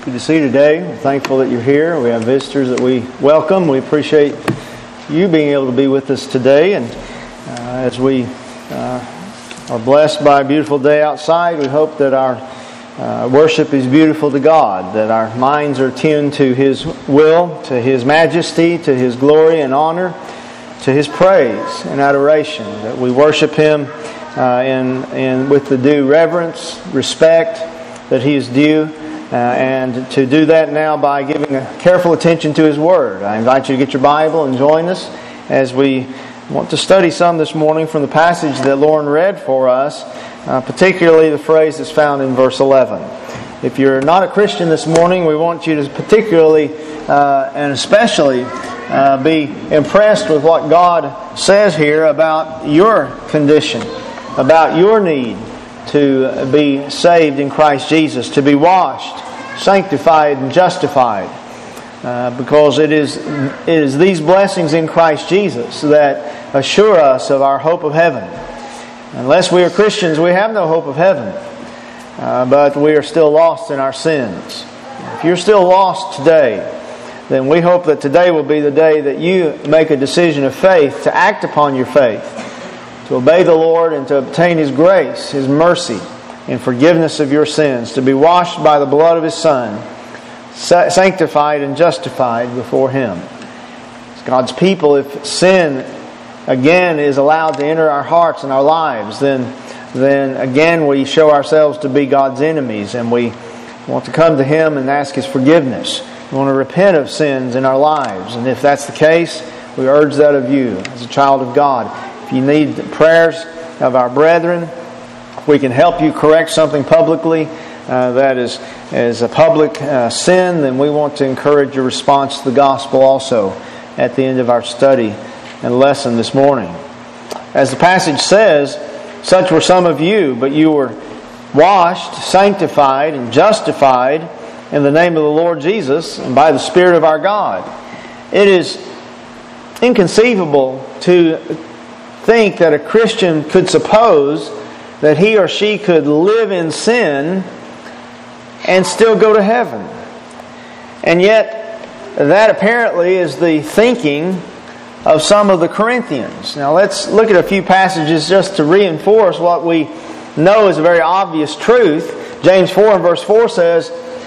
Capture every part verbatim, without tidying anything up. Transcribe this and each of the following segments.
Good to see you today. We're thankful that you're here. We have visitors that we welcome. We appreciate you being able to be with us today. And uh, as we uh, are blessed by a beautiful day outside, we hope that our uh, worship is beautiful to God, that our minds are tuned to His will, to His majesty, to His glory and honor, to His praise and adoration, that we worship Him uh, in, in with the due reverence, respect that He is due. Uh, and to do that now by giving a careful attention to His Word. I invite you to get your Bible and join us as we want to study some this morning from the passage that Lauren read for us, uh, particularly the phrase that's found in verse eleven. If you're not a Christian this morning, we want you to particularly uh, and especially uh, be impressed with what God says here about your condition, about your need to be saved in Christ Jesus, to be washed, sanctified, and justified. Uh, because it is, it is these blessings in Christ Jesus that assure us of our hope of heaven. Unless we are Christians, we have no hope of heaven. Uh, but we are still lost in our sins. If you're still lost today, then we hope that today will be the day that you make a decision of faith to act upon your faith, to obey the Lord and to obtain His grace, His mercy, and forgiveness of your sins, to be washed by the blood of His Son, sanctified and justified before Him. As God's people, if sin again is allowed to enter our hearts and our lives, then, then again we show ourselves to be God's enemies, and we want to come to Him and ask His forgiveness. We want to repent of sins in our lives, and if that's the case, we urge that of you as a child of God. If you need the prayers of our brethren, we can help you correct something publicly uh, that is, is a public uh, sin, then we want to encourage your response to the gospel also at the end of our study and lesson this morning. As the passage says, such were some of you, but you were washed, sanctified, and justified in the name of the Lord Jesus and by the Spirit of our God. It is inconceivable to think that a Christian could suppose that he or she could live in sin and still go to heaven. And yet, that apparently is the thinking of some of the Corinthians. Now let's look at a few passages just to reinforce what we know is a very obvious truth. James four and verse four says,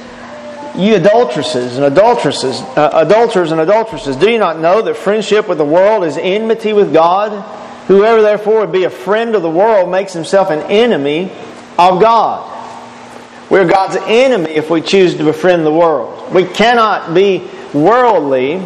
"You adulteresses and adulteresses, uh, adulterers and adulteresses, do you not know that friendship with the world is enmity with God? Whoever therefore would be a friend of the world makes himself an enemy of God." We're God's enemy if we choose to befriend the world. We cannot be worldly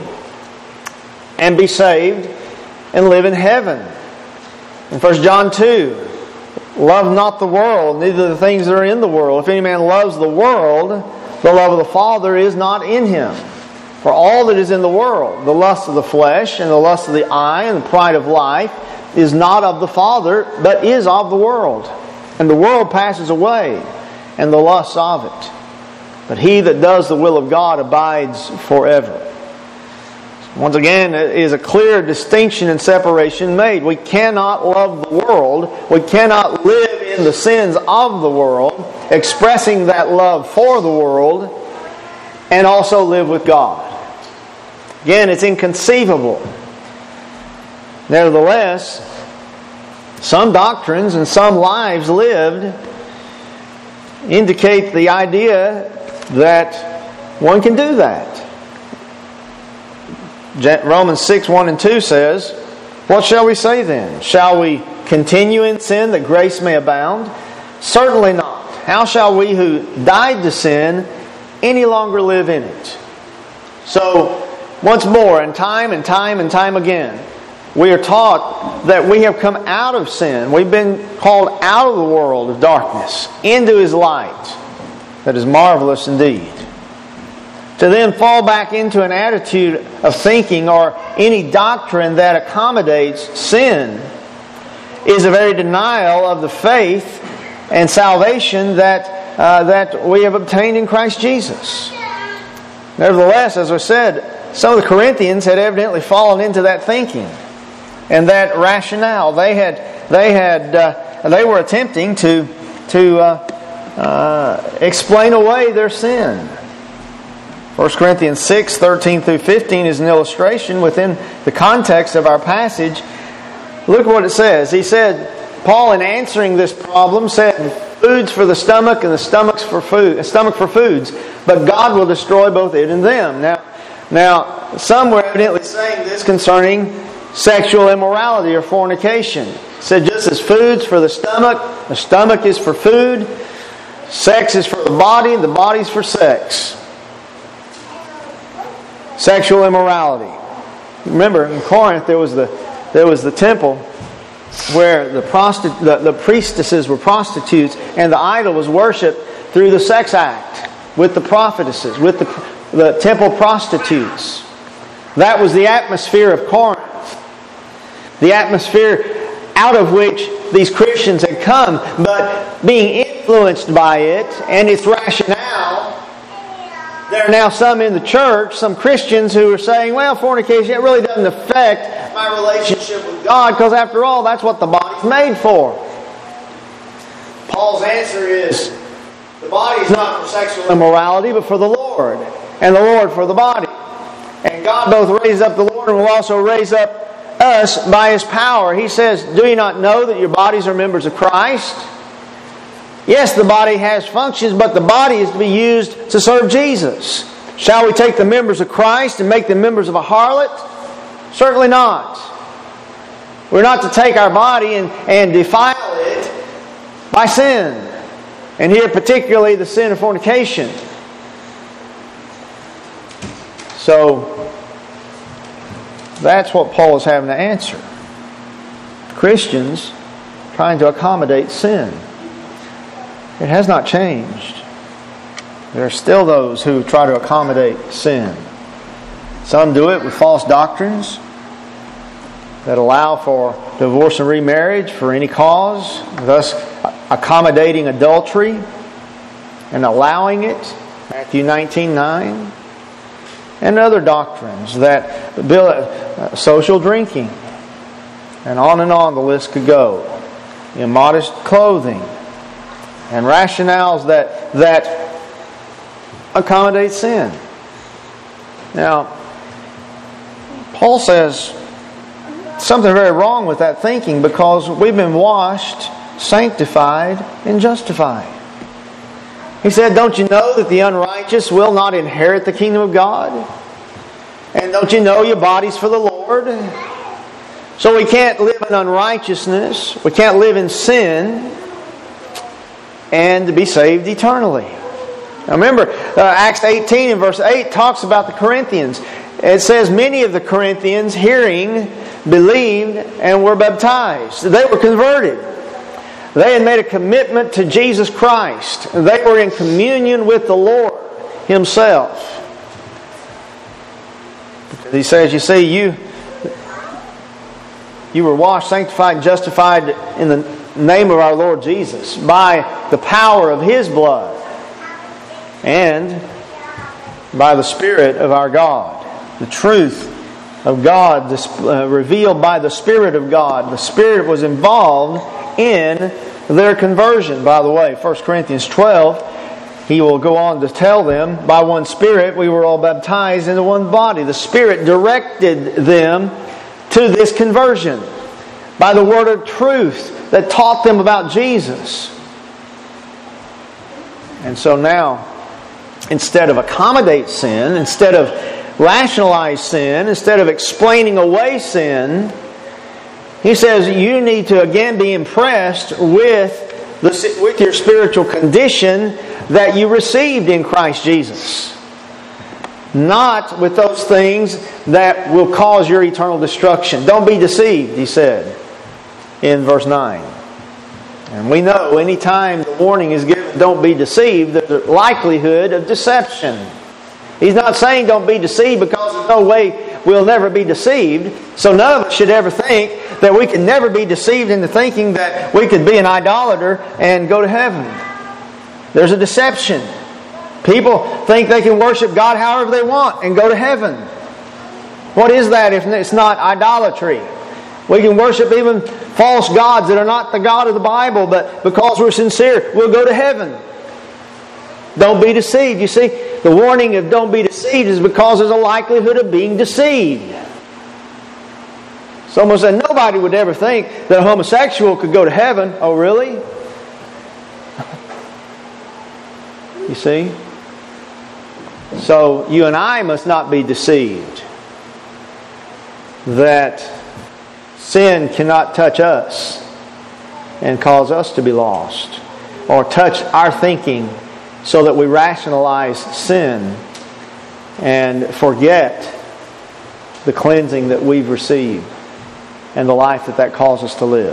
and be saved and live in heaven. In First John two, "Love not the world, neither the things that are in the world. If any man loves the world, the love of the Father is not in him. For all that is in the world, the lust of the flesh and the lust of the eye and the pride of life, is not of the Father, but is of the world. And the world passes away, and the lusts of it. But he that does the will of God abides forever." Once again, it is a clear distinction and separation made. We cannot love the world. We cannot live in the sins of the world, expressing that love for the world, and also live with God. Again, it's inconceivable. Nevertheless, some doctrines and some lives lived indicate the idea that one can do that. Romans six, one and two says, "What shall we say then? Shall we continue in sin that grace may abound? Certainly not. How shall we who died to sin any longer live in it?" So, once more, and time and time and time again, we are taught that we have come out of sin. We've been called out of the world of darkness into His light. That is marvelous indeed. To then fall back into an attitude of thinking or any doctrine that accommodates sin is a very denial of the faith and salvation that, uh, that we have obtained in Christ Jesus. Nevertheless, as I said, some of the Corinthians had evidently fallen into that thinking and that rationale. They had, they had, uh, they were attempting to to uh, uh, explain away their sin. First Corinthians six, thirteen through fifteen is an illustration within the context of our passage. Look at what it says. He said, Paul, in answering this problem, said, foods for the stomach and the stomach's for food, stomach for foods, but God will destroy both it and them. Now, now some were evidently saying this concerning sexual immorality or fornication. It said, just as foods for the stomach, the stomach is for food, sex is for the body, the body's for sex. Sexual immorality. Remember, in Corinth there was the there was the temple where the, prosti- the, the priestesses were prostitutes, and the idol was worshipped through the sex act with the prophetesses, with the, the temple prostitutes. That was the atmosphere of Corinth. The atmosphere out of which these Christians had come, but being influenced by it and its rationale, there are now some in the church, some Christians who are saying, well, fornication, it really doesn't affect my relationship with God, because after all, that's what the body's made for. Paul's answer is, the body is not for sexual immorality, but for the Lord, and the Lord for the body. And God both raised up the Lord and will also raise up us by His power. He says, do you not know that your bodies are members of Christ? Yes, the body has functions, but the body is to be used to serve Jesus. Shall we take the members of Christ and make them members of a harlot? Certainly not. We're not to take our body and, and defile it by sin. And here particularly the sin of fornication. So, that's what Paul is having to answer. Christians trying to accommodate sin. It has not changed. There are still those who try to accommodate sin. Some do it with false doctrines that allow for divorce and remarriage for any cause, thus accommodating adultery and allowing it, Matthew nineteen nine, and other doctrines that build uh, social drinking, and on and on the list could go. Immodest clothing, and rationales that that accommodate sin. Now, Paul says something very wrong with that thinking, because we've been washed, sanctified, and justified. He said, don't you know that the unrighteous will not inherit the kingdom of God? And don't you know your body's for the Lord? So we can't live in unrighteousness, we can't live in sin, and to be saved eternally. Now remember, uh, Acts eighteen and verse eight talks about the Corinthians. It says, many of the Corinthians, hearing, believed, and were baptized. They were converted. They had made a commitment to Jesus Christ. They were in communion with the Lord Himself. He says, you see, you, you were washed, sanctified, and justified in the name of our Lord Jesus by the power of His blood and by the Spirit of our God. The truth of God uh, revealed by the Spirit of God. The Spirit was involved in their conversion. By the way, First Corinthians twelve, he will go on to tell them, by one Spirit we were all baptized into one body. The Spirit directed them to this conversion by the word of truth that taught them about Jesus. And so now, instead of accommodate sin, instead of rationalize sin, instead of explaining away sin, he says you need to again be impressed with the, with your spiritual condition that you received in Christ Jesus. Not with those things that will cause your eternal destruction. Don't be deceived, he said in verse nine. And we know anytime the warning is given, don't be deceived, there's a likelihood of deception. He's not saying don't be deceived because there's no way we'll never be deceived. So none of us should ever think that we can never be deceived into thinking that we could be an idolater and go to heaven. There's a deception. People think they can worship God however they want and go to heaven. What is that if it's not idolatry? We can worship even false gods that are not the God of the Bible, but because we're sincere, we'll go to heaven. Don't be deceived. You see, the warning of don't be deceived is because there's a likelihood of being deceived. Someone said nobody would ever think that a homosexual could go to heaven. Oh, really? You see? So you and I must not be deceived that sin cannot touch us and cause us to be lost, or touch our thinking so that we rationalize sin and forget the cleansing that we've received and the life that that calls us to live.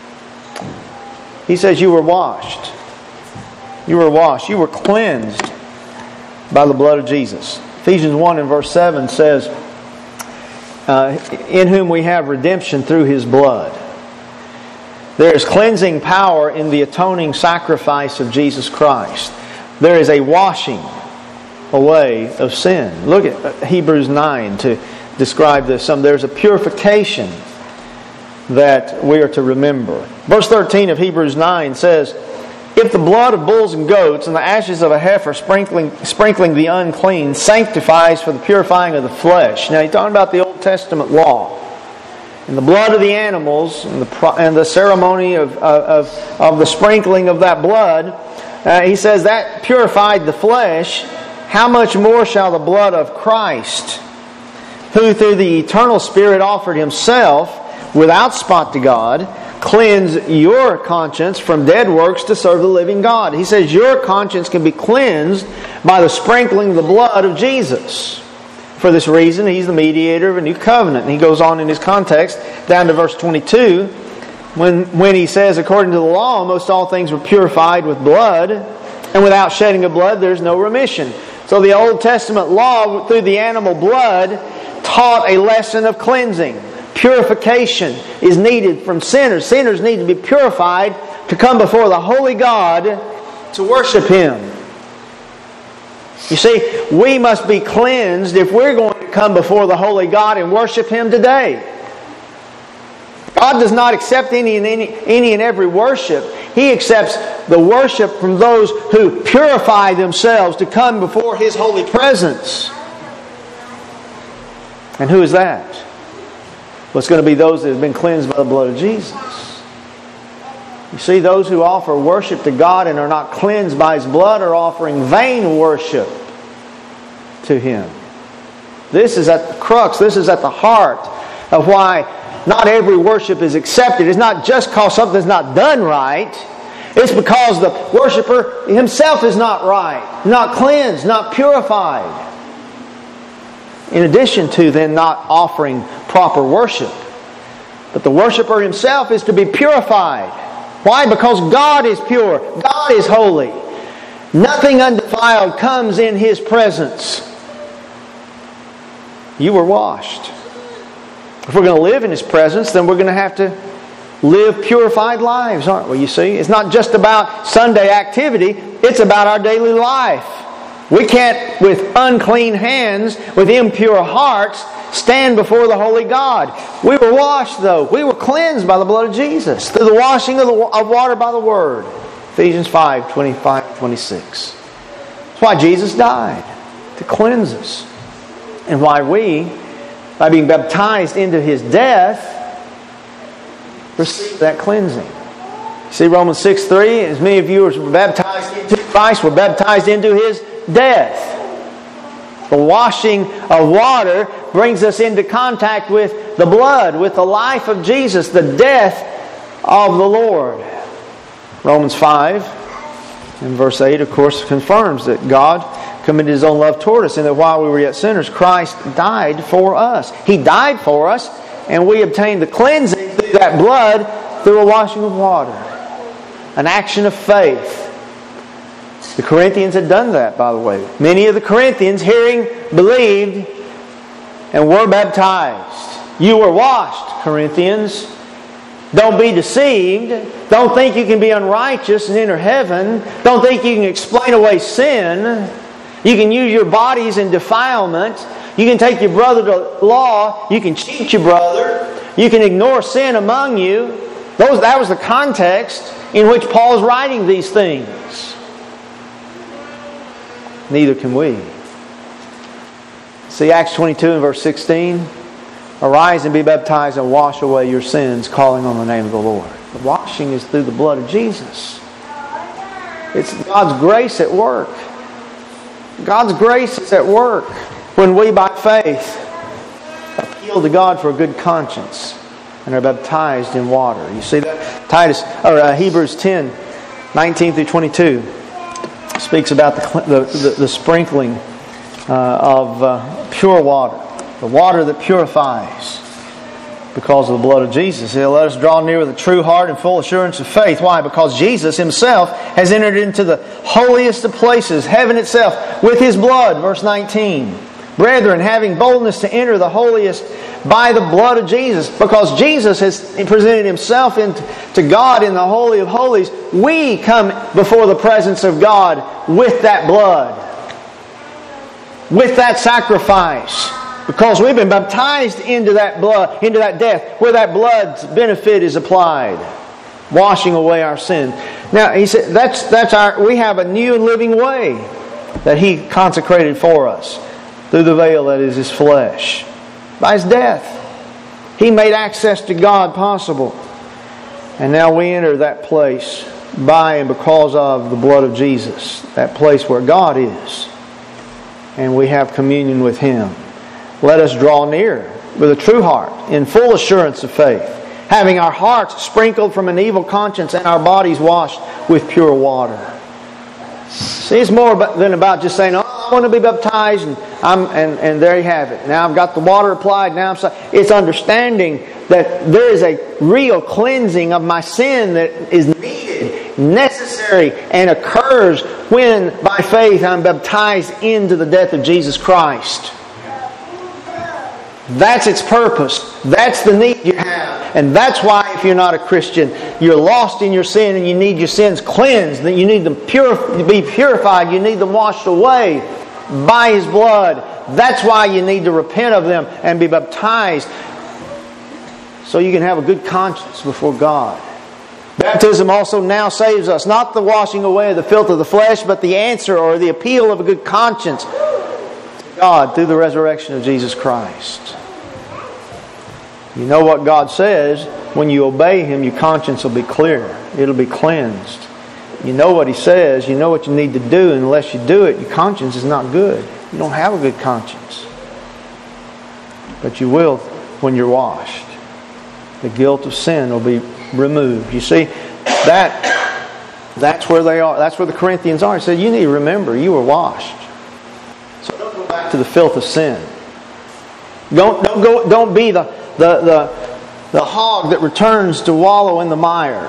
He says you were washed. You were washed. You were cleansed by the blood of Jesus. Ephesians one and verse seven says, uh, in whom we have redemption through His blood. There is cleansing power in the atoning sacrifice of Jesus Christ. There is a washing away of sin. Look at Hebrews nine to describe this. Some There's a purification that we are to remember. Verse thirteen of Hebrews nine says, if the blood of bulls and goats and the ashes of a heifer sprinkling, sprinkling the unclean sanctifies for the purifying of the flesh. Now he's talking about the Old Testament law. And the blood of the animals and the, and the ceremony of, of, of the sprinkling of that blood, uh, he says that purified the flesh. How much more shall the blood of Christ, who through the eternal Spirit offered Himself without spot to God, cleanse your conscience from dead works to serve the living God. He says your conscience can be cleansed by the sprinkling of the blood of Jesus. For this reason, He's the mediator of a new covenant. And he goes on in his context down to verse twenty-two when, when he says, according to the law, most all things were purified with blood, and without shedding of blood there's no remission. So the Old Testament law through the animal blood taught a lesson of cleansing. Purification is needed from sinners. Sinners need to be purified to come before the holy God to worship Him. You see, we must be cleansed if we're going to come before the holy God and worship Him today. God does not accept any and, any, any and every worship. He accepts the worship from those who purify themselves to come before His holy presence. And who is that? Well, it's going to be those that have been cleansed by the blood of Jesus. You see, those who offer worship to God and are not cleansed by His blood are offering vain worship to Him. This is at the crux, this is at the heart of why not every worship is accepted. It's not just because something's not done right. It's because the worshiper himself is not right, not cleansed, not purified. In addition to then not offering proper worship. But the worshiper himself is to be purified. Why? Because God is pure. God is holy. Nothing undefiled comes in His presence. You were washed. If we're going to live in His presence, then we're going to have to live purified lives, aren't we? You see, it's not just about Sunday activity. It's about our daily life. We can't, with unclean hands, with impure hearts, stand before the holy God. We were washed, though. We were cleansed by the blood of Jesus through the washing of, the, of water by the Word. Ephesians five, twenty-five, twenty-six. That's why Jesus died, to cleanse us. And why we, by being baptized into His death, receive that cleansing. See Romans six three, as many of you were baptized into Christ, were baptized into His death. The washing of water brings us into contact with the blood, with the life of Jesus, the death of the Lord. Romans five and verse eight, of course, confirms that God commended His own love toward us, and that while we were yet sinners, Christ died for us. He died for us, and we obtained the cleansing through that blood through a washing of water. An action of faith. The Corinthians had done that, by the way. Many of the Corinthians, hearing, believed, and were baptized. You were washed, Corinthians. Don't be deceived. Don't think you can be unrighteous and enter heaven. Don't think you can explain away sin. You can use your bodies in defilement. You can take your brother to law. You can cheat your brother. You can ignore sin among you. Those, that was the context in which Paul is writing these things. neither can we. See Acts twenty-two and verse sixteen. Arise and be baptized and wash away your sins, calling on the name of the Lord. The washing is through the blood of Jesus. It's God's grace at work. God's grace is at work when we by faith appeal to God for a good conscience and are baptized in water. You see that? Titus or uh, Hebrews ten, nineteen through twenty-two speaks about the the, the, the sprinkling uh, of uh, pure water, the water that purifies, because of the blood of Jesus. He'll let us draw near with a true heart and full assurance of faith. Why? Because Jesus Himself has entered into the holiest of places, heaven itself, with His blood. Verse nineteen. Brethren, having boldness to enter the holiest by the blood of Jesus, because Jesus has presented Himself into, to God in the Holy of Holies, we come before the presence of God with that blood, with that sacrifice. Because we've been baptized into that blood, into that death, where that blood's benefit is applied, washing away our sin. Now he said that's that's our. We have a new and living way that He consecrated for us through the veil that is His flesh, by His death. He made access to God possible, and now we enter that place by and because of the blood of Jesus, that place where God is, and we have communion with Him. Let us draw near with a true heart, in full assurance of faith, having our hearts sprinkled from an evil conscience and our bodies washed with pure water. See, it's more than about just saying, "Oh, I want to be baptized," and I'm and, and there you have it. Now I've got the water applied. Now I'm so, it's understanding that there is a real cleansing of my sin that is needed, necessary, and occurs when, by faith, I'm baptized into the death of Jesus Christ. That's its purpose. That's the need you have. And that's why if you're not a Christian, you're lost in your sin and you need your sins cleansed. That you need them purif- be purified. You need them washed away by His blood. That's why you need to repent of them and be baptized, so you can have a good conscience before God. Baptism also now saves us. Not the washing away of the filth of the flesh, but the answer or the appeal of a good conscience to God through the resurrection of Jesus Christ. You know what God says. When you obey Him, your conscience will be clear. It'll be cleansed. You know what He says. You know what you need to do. And unless you do it, your conscience is not good. You don't have a good conscience. But you will when you're washed. The guilt of sin will be removed. You see, that that's where they are. That's where the Corinthians are. He said, you need to remember, you were washed. So don't go back to the filth of sin. Don't don't go. Don't be the the the, the hog that returns to wallow in the mire.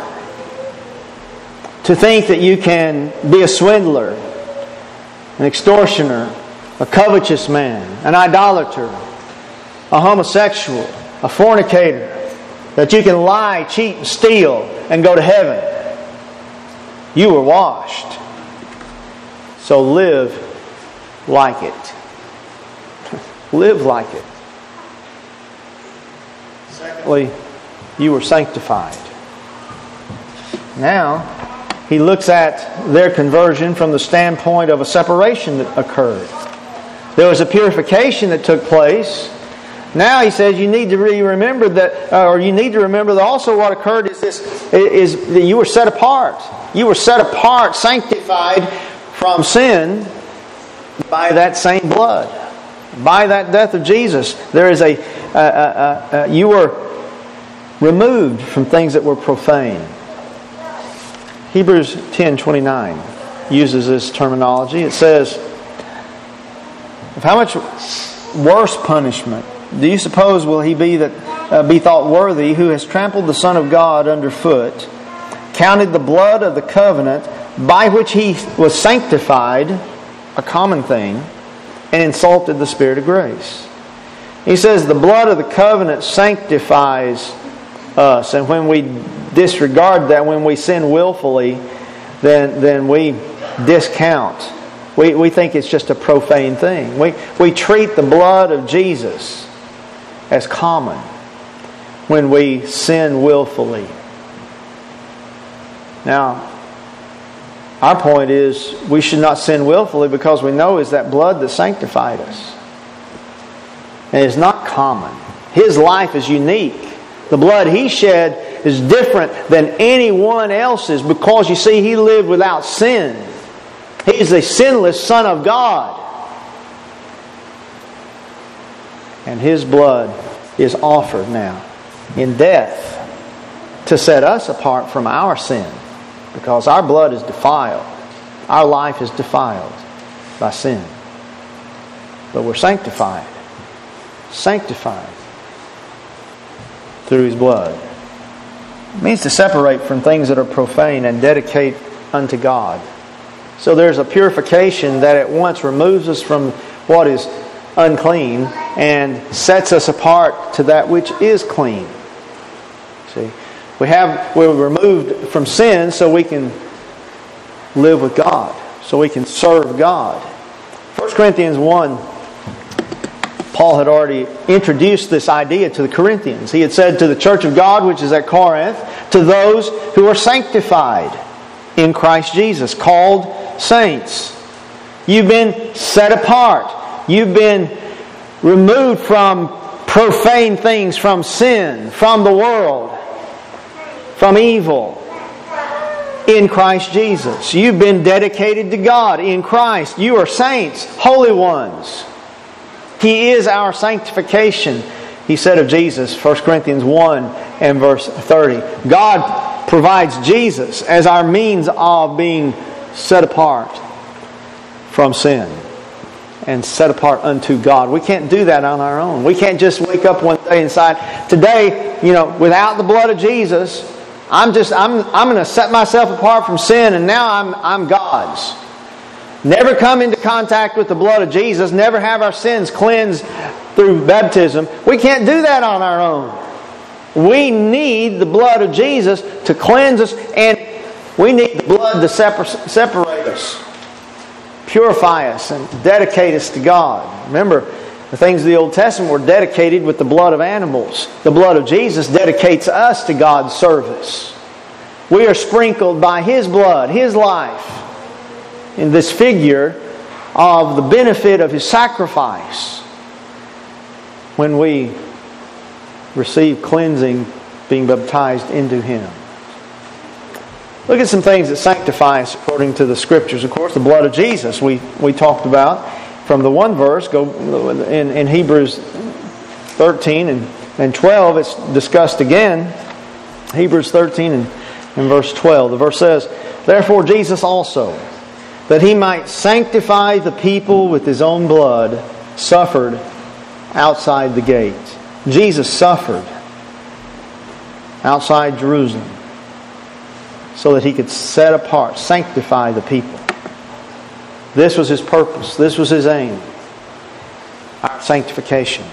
To think that you can be a swindler, an extortioner, a covetous man, an idolater, a homosexual, a fornicator, that you can lie, cheat, and steal and go to heaven. You were washed. So live like it. Live like it. Secondly, you were sanctified. Now, he looks at their conversion from the standpoint of a separation that occurred. There was a purification that took place. Now he says you need to really remember that, or you need to remember that also what occurred is this: is that you were set apart. You were set apart, sanctified from sin by that same blood, by that death of Jesus. There is a uh, uh, uh, you were removed from things that were profane. Hebrews ten twenty-nine uses this terminology. It says, "Of how much worse punishment do you suppose will he be that uh, be thought worthy, who has trampled the Son of God underfoot, counted the blood of the covenant by which he was sanctified a common thing, and insulted the Spirit of grace?" He says the blood of the covenant sanctifies us, and when we disregard that, when we sin willfully, then then we discount. We we think it's just a profane thing. We we treat the blood of Jesus as common when we sin willfully. Now, Our point is we should not sin willfully because we know it's that blood that sanctified us. And it's not common. His life is unique. The blood He shed is different than anyone else's because, you see, He lived without sin. He's the sinless Son of God. And His blood is offered now in death to set us apart from our sin. Because our blood is defiled. Our life is defiled by sin. But we're sanctified. Sanctified through His blood. It means to separate from things that are profane and dedicate unto God. So there's a purification that at once removes us from what is unclean and sets us apart to that which is clean. See? We have, we're removed from sin so we can live with God. So we can serve God. First Corinthians one, Paul had already introduced this idea to the Corinthians. He had said to the church of God, which is at Corinth, to those who are sanctified in Christ Jesus, called saints. You've been set apart. You've been removed from profane things, from sin, from the world, from evil, in Christ Jesus. You've been dedicated to God in Christ. You are saints, holy ones. He is our sanctification. He said of Jesus, First Corinthians one and verse thirty, God provides Jesus as our means of being set apart from sin and set apart unto God. We can't do that on our own. We can't just wake up one day and decide, today, you know, without the blood of Jesus, I'm just I'm I'm going to set myself apart from sin, and now I'm I'm God's. Never come into contact with the blood of Jesus. Never have our sins cleansed through baptism. We can't do that on our own. We need the blood of Jesus to cleanse us, and we need the blood to separ- separate us, purify us, and dedicate us to God. Remember, the things of the Old Testament were dedicated with the blood of animals. The blood of Jesus dedicates us to God's service. We are sprinkled by His blood, His life, in this figure of the benefit of His sacrifice when we receive cleansing, being baptized into Him. Look at some things that sanctify us according to the Scriptures. Of course, the blood of Jesus we, we talked about. From the one verse, go in, in Hebrews thirteen and, and twelve, it's discussed again. Hebrews thirteen and, and verse twelve. The verse says, "Therefore Jesus also, that He might sanctify the people with His own blood, suffered outside the gate." Jesus suffered outside Jerusalem so that He could set apart, sanctify the people. This was His purpose. This was His aim. Our sanctification.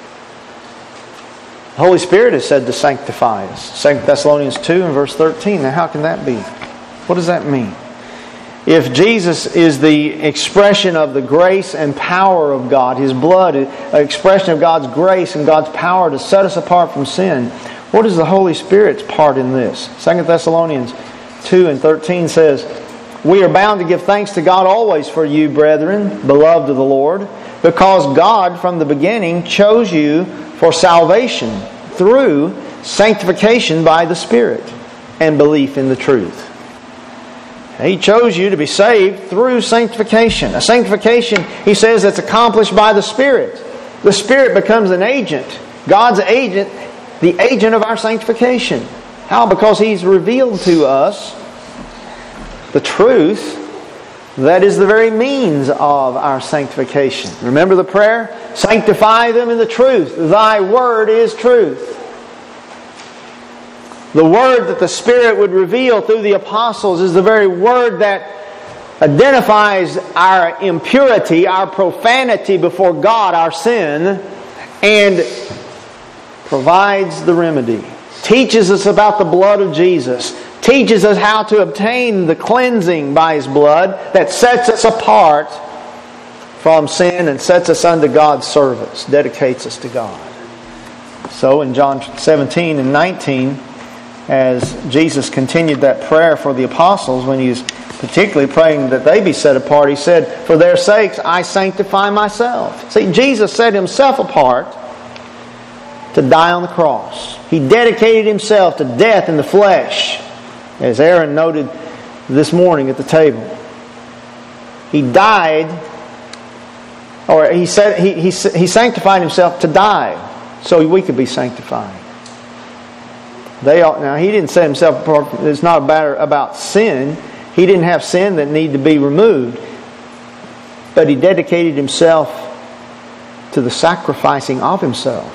The Holy Spirit is said to sanctify us. Second Thessalonians two and verse thirteen. Now how can that be? What does that mean? If Jesus is the expression of the grace and power of God, His blood, an expression of God's grace and God's power to set us apart from sin, what is the Holy Spirit's part in this? Second Thessalonians two and thirteen says, "We are bound to give thanks to God always for you, brethren, beloved of the Lord, because God from the beginning chose you for salvation through sanctification by the Spirit and belief in the truth." He chose you to be saved through sanctification. A sanctification, He says, that's accomplished by the Spirit. The Spirit becomes an agent. God's agent, the agent of our sanctification. How? Because He's revealed to us the truth that is the very means of our sanctification. Remember the prayer? Sanctify them in the truth. Thy word is truth. The word that the Spirit would reveal through the apostles is the very word that identifies our impurity, our profanity before God, our sin, and provides the remedy. Teaches us about the blood of Jesus. Teaches us how to obtain the cleansing by His blood that sets us apart from sin and sets us unto God's service, dedicates us to God. So in John seventeen and nineteen, as Jesus continued that prayer for the apostles when He was particularly praying that they be set apart, he said, "For their sakes I sanctify myself." See, Jesus set himself apart to die on the cross. He dedicated himself to death in the flesh, as Aaron noted this morning at the table. He died, or he said he, he, he sanctified himself to die so we could be sanctified. They all, now, he didn't set himself apart. It's not a matter about sin. He didn't have sin that needed to be removed. But he dedicated himself to the sacrificing of himself,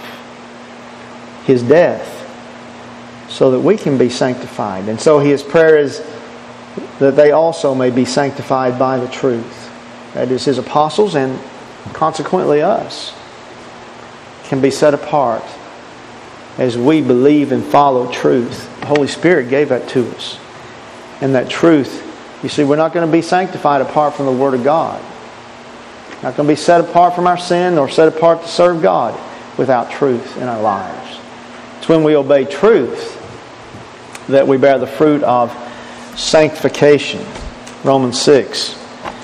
his death, so that we can be sanctified. And so his prayer is that they also may be sanctified by the truth. That is, his apostles and consequently us can be set apart as we believe and follow truth. The Holy Spirit gave that to us. And that truth, you see, we're not going to be sanctified apart from the Word of God. Not going to be set apart from our sin or set apart to serve God without truth in our lives. It's when we obey truth that we bear the fruit of sanctification. Romans six.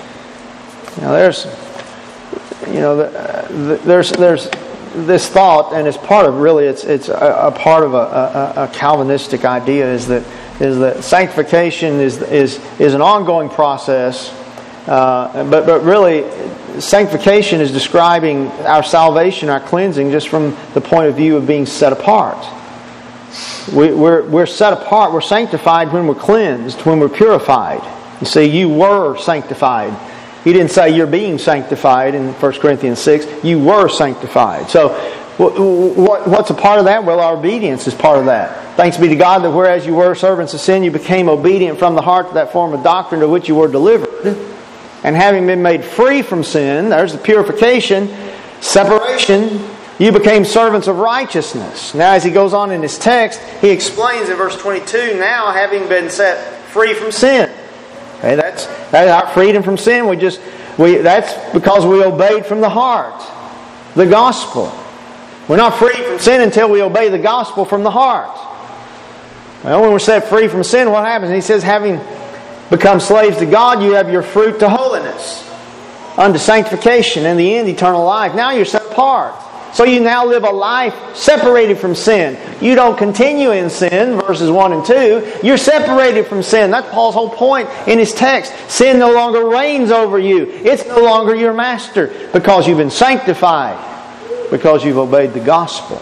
Now there's, you know, there's there's this thought, and it's part of really it's it's a, a part of a, a, a Calvinistic idea is that is that sanctification is is is an ongoing process, uh, but but really sanctification is describing our salvation, our cleansing, just from the point of view of being set apart. We, we're we're set apart. We're sanctified when we're cleansed, when we're purified. You see, you were sanctified. He didn't say you're being sanctified in First Corinthians six. You were sanctified. So what's a part of that? Well, our obedience is part of that. Thanks be to God that whereas you were servants of sin, you became obedient from the heart to that form of doctrine to which you were delivered. And having been made free from sin, there's the purification, separation, you became servants of righteousness. Now as he goes on in his text, he explains in verse twenty-two, now having been set free from sin. Okay, that's, that's our freedom from sin. We just we that's because we obeyed from the heart the gospel. We're not free from sin until we obey the gospel from the heart. Well, when we're set free from sin, what happens? He says, having become slaves to God, you have your fruit to holiness, unto sanctification, in the end eternal life. Now you're set apart. So you now live a life separated from sin. You don't continue in sin, verses one and two. You're separated from sin. That's Paul's whole point in his text. Sin no longer reigns over you. It's no longer your master because you've been sanctified, because you've obeyed the gospel.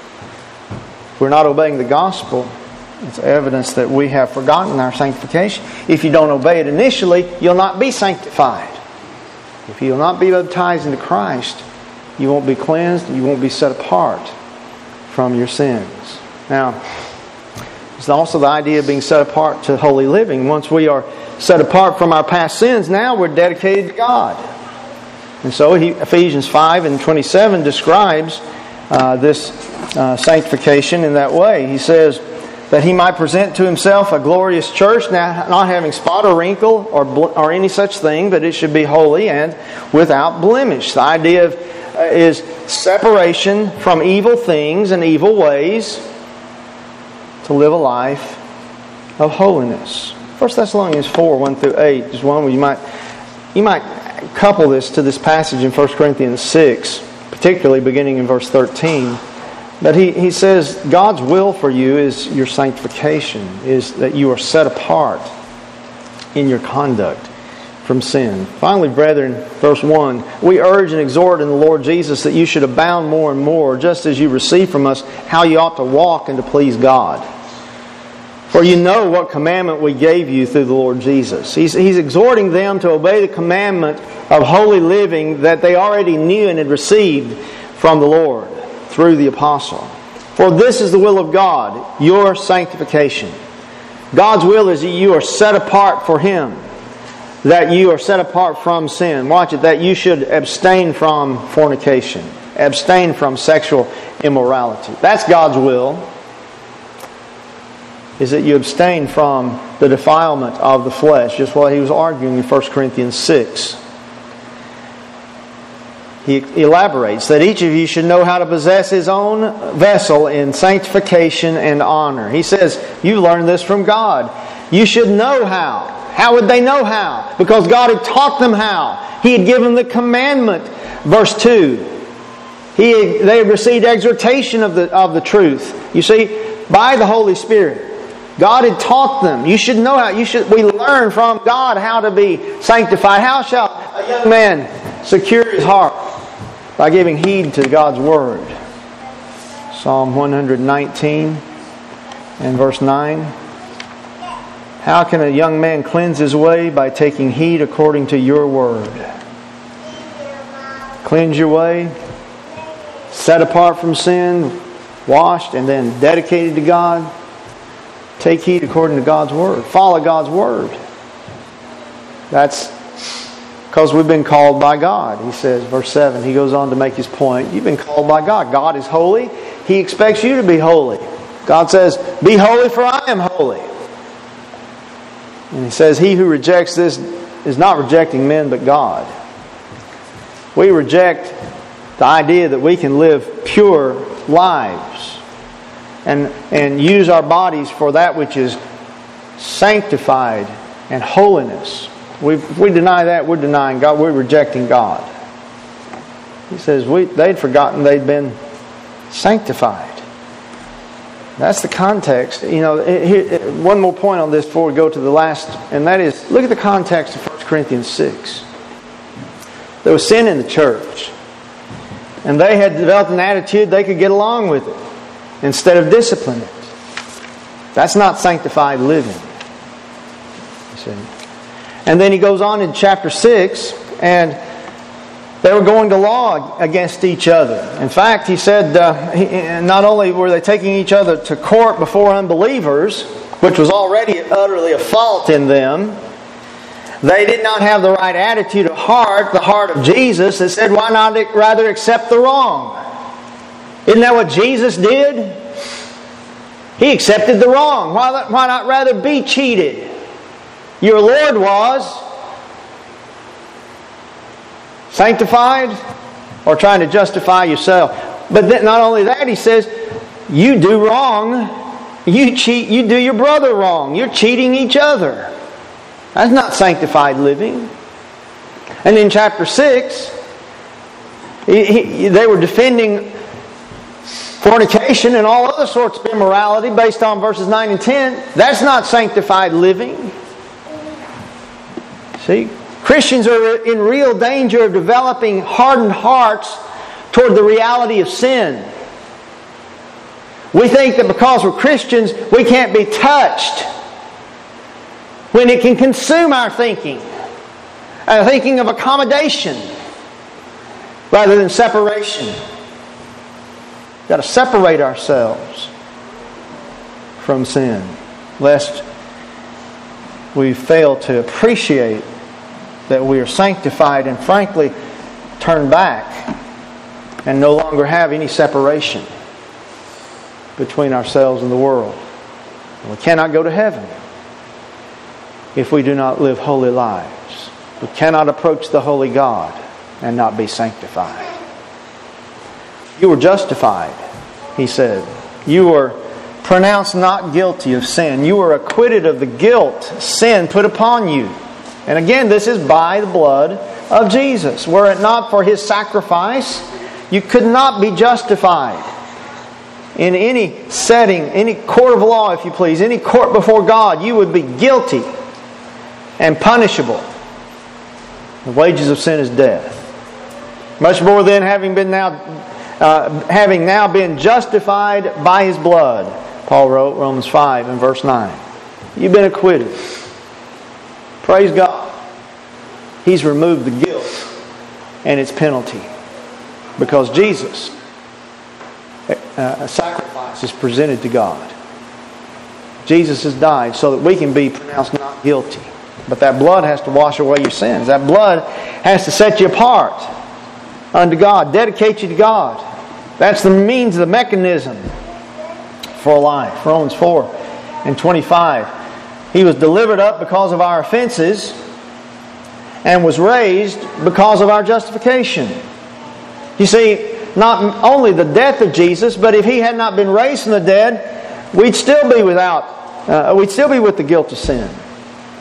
If we're not obeying the gospel, it's evidence that we have forgotten our sanctification. If you don't obey it initially, you'll not be sanctified. If you'll not be baptized into Christ, you won't be cleansed, you won't be set apart from your sins. Now, there's also the idea of being set apart to holy living. Once we are set apart from our past sins, now we're dedicated to God. And so he, Ephesians five and twenty-seven describes uh, this uh, sanctification in that way. He says that he might present to himself a glorious church, now not having spot or wrinkle or, bl- or any such thing, but it should be holy and without blemish. The idea of is separation from evil things and evil ways to live a life of holiness. First Thessalonians four, one through eight is one where you might you might couple this to this passage in First Corinthians six, particularly beginning in verse thirteen. But he, he says God's will for you is your sanctification, is that you are set apart in your conduct from sin. Finally, brethren, verse one, we urge and exhort in the Lord Jesus that you should abound more and more, just as you receive from us how you ought to walk and to please God. For you know what commandment we gave you through the Lord Jesus. He's, he's exhorting them to obey the commandment of holy living that they already knew and had received from the Lord through the apostle. For this is the will of God, your sanctification. God's will is that you are set apart for Him, that you are set apart from sin. Watch it, that you should abstain from fornication, abstain from sexual immorality. That's God's will, is that you abstain from the defilement of the flesh, just what he was arguing in First Corinthians six. He elaborates that each of you should know how to possess his own vessel in sanctification and honor. He says, you learned this from God. You should know how. How would they know how? Because God had taught them how. He had given the commandment. Verse two. He, they had received exhortation of the, of the truth. You see, by the Holy Spirit. God had taught them. You should know how. You should. We learn from God how to be sanctified. How shall a young man secure his heart? By giving heed to God's Word. Psalm one nineteen and verse nine. How can a young man cleanse his way? By taking heed according to your Word. Cleanse your way. Set apart from sin. Washed and then dedicated to God. Take heed according to God's Word. Follow God's Word. That's because we've been called by God. He says, verse seven, he goes on to make his point. You've been called by God. God is holy. He expects you to be holy. God says, be holy for I am holy. And he says, he who rejects this is not rejecting men but God. We reject the idea that we can live pure lives and, and use our bodies for that which is sanctified and holiness. We, if we deny that, we're denying God. We're rejecting God. He says we, they'd forgotten they'd been sanctified. That's the context. You know, it, it, one more point on this before we go to the last, and that is, look at the context of First Corinthians six. There was sin in the church. And they had developed an attitude they could get along with it instead of discipline it. That's not sanctified living. You see. And then he goes on in chapter six, and they were going to law against each other. In fact, he said uh, he, not only were they taking each other to court before unbelievers, which was already utterly a fault in them, they did not have the right attitude of heart, the heart of Jesus, that said, why not rather accept the wrong? Isn't that what Jesus did? He accepted the wrong. Why not, why not rather be cheated? Your Lord was sanctified or trying to justify yourself. But then, not only that, he says, you do wrong. You cheat. You do your brother wrong. You're cheating each other. That's not sanctified living. And in chapter six, he, he, they were defending fornication and all other sorts of immorality based on verses nine and ten. That's not sanctified living. See, Christians are in real danger of developing hardened hearts toward the reality of sin. We think that because we're Christians, we can't be touched when it can consume our thinking. A thinking of accommodation rather than separation. We've got to separate ourselves from sin, lest we fail to appreciate that we are sanctified and frankly turn back and no longer have any separation between ourselves and the world. And we cannot go to heaven if we do not live holy lives. We cannot approach the holy God and not be sanctified. You were justified, he said. You were pronounced not guilty of sin. You were acquitted of the guilt sin put upon you. And again, this is by the blood of Jesus. Were it not for His sacrifice, you could not be justified. In any setting, any court of law, if you please, any court before God, you would be guilty and punishable. The wages of sin is death. Much more than having been now, uh, having now been justified by His blood. Paul wrote Romans five and verse nine. You've been acquitted. Praise God. He's removed the guilt and its penalty. Because Jesus, a sacrifice is presented to God. Jesus has died so that we can be pronounced not guilty. But that blood has to wash away your sins. That blood has to set you apart unto God, dedicate you to God. That's the means, the mechanism for life. Romans four and twenty-five. He was delivered up because of our offenses and was raised because of our justification. You see, not only the death of Jesus, but if He had not been raised from the dead, we'd still be without, uh, we'd still be with the guilt of sin.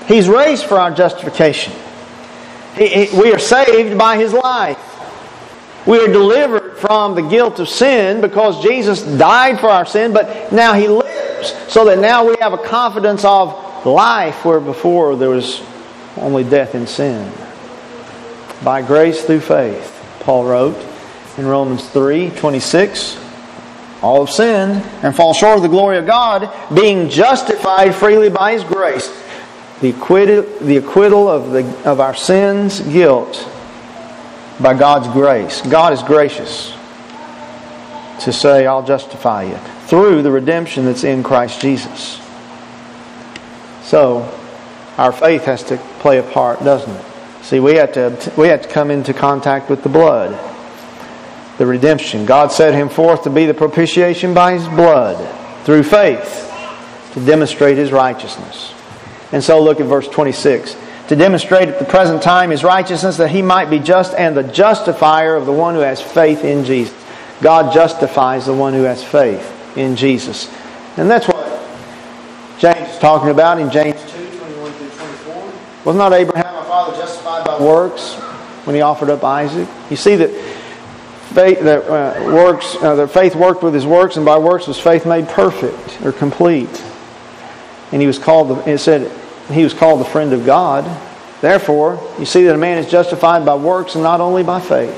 He's raised for our justification. He, he, we are saved by His life. We are delivered from the guilt of sin because Jesus died for our sin, but now He lives, so that now we have a confidence of life where before there was only death in sin. By grace through faith, Paul wrote in Romans three twenty-six, all have sinned and fall short of the glory of God, being justified freely by His grace. The acquittal, the acquittal of, the, of our sins, guilt, by God's grace. God is gracious to say, I'll justify you through the redemption that's in Christ Jesus. So, our faith has to play a part, doesn't it? See, we have to we have to come into contact with the blood. The redemption. God set Him forth to be the propitiation by His blood through faith to demonstrate His righteousness. And so look at verse twenty-six. To demonstrate at the present time His righteousness, that He might be just and the justifier of the one who has faith in Jesus. God justifies the one who has faith in Jesus. And that's what James is talking about in James two, twenty-one through twenty-four. Was not Abraham our father justified by works when he offered up Isaac? You see that faith, that uh, works, uh, that faith worked with his works, and by works was faith made perfect or complete. And he was called. The, it said he was called the friend of God. Therefore, you see that a man is justified by works and not only by faith.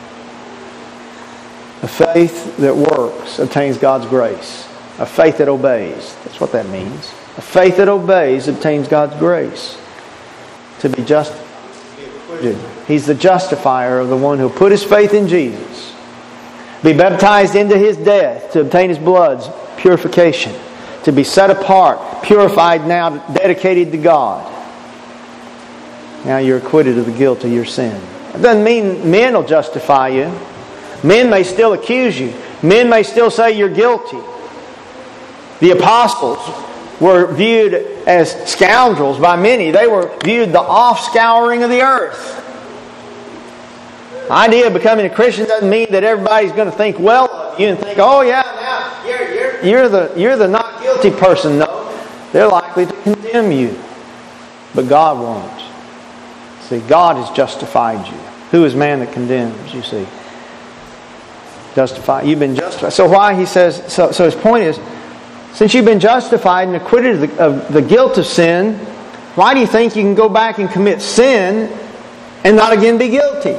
A faith that works obtains God's grace. A faith that obeys. That's what that means. A faith that obeys obtains God's grace. To be justified. He's the justifier of the one who put his faith in Jesus. Be baptized into His death to obtain His blood's purification. To be set apart, purified now, dedicated to God. Now you're acquitted of the guilt of your sin. It doesn't mean men will justify you. Men may still accuse you. Men may still say you're guilty. The apostles were viewed as scoundrels by many. They were viewed the offscouring of the earth. The idea of becoming a Christian doesn't mean that everybody's going to think well of you and think, oh yeah, now you're, you're, you're, the, you're the not guilty person. No, they're likely to condemn you. But God won't. See, God has justified you. Who is man that condemns, you see? Justified. You've been justified. So why, he says, so, so his point is, since you've been justified and acquitted of the, of the guilt of sin, why do you think you can go back and commit sin and not again be guilty?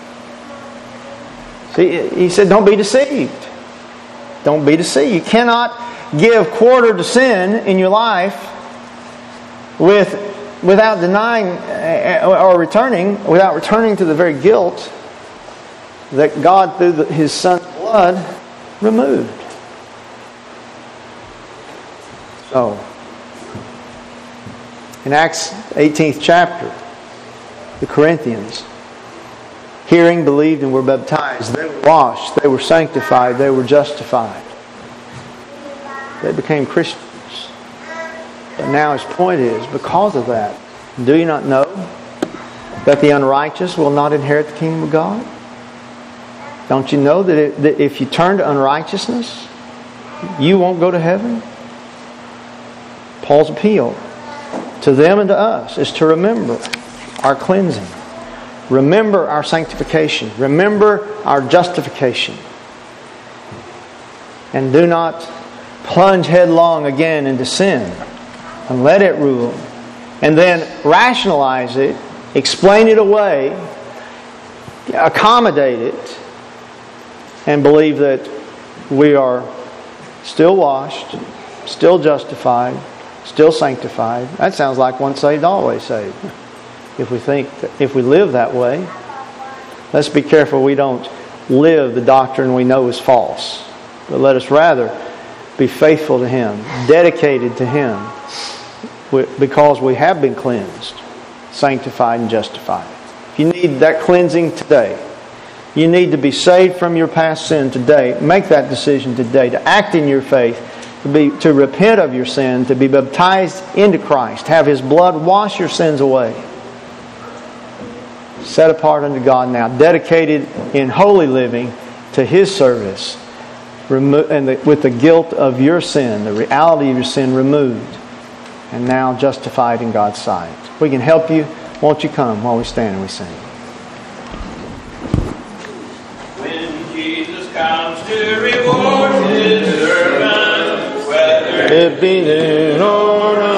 See, he said, don't be deceived. Don't be deceived. You cannot give quarter to sin in your life with, without denying or returning, without returning to the very guilt that God, through the, His Son's blood, removed. So, in Acts eighteenth chapter, the Corinthians, hearing, believed, and were baptized. They were washed, they were sanctified, they were justified. They became Christians. But now his point is, because of that, do you not know that the unrighteous will not inherit the kingdom of God? Don't you know that, it, that if you turn to unrighteousness, you won't go to heaven? Paul's appeal to them and to us is to remember our cleansing. Remember our sanctification. Remember our justification. And do not plunge headlong again into sin and let it rule. And then rationalize it, explain it away, accommodate it, and believe that we are still washed, still justified, still sanctified. That sounds like once saved, always saved. If we think, that if we live that way, let's be careful we don't live the doctrine we know is false. But let us rather be faithful to Him, dedicated to Him, because we have been cleansed, sanctified, and justified. If you need that cleansing today, you need to be saved from your past sin today. Make that decision today to act in your faith, to be to repent of your sin, to be baptized into Christ, have His blood wash your sins away. Set apart unto God now, dedicated in holy living to His service, remo- and the, with the guilt of your sin, the reality of your sin removed, and now justified in God's sight. If we can help you, won't you come while we stand and we sing? When Jesus comes to reward His servants, whether it be noon or night,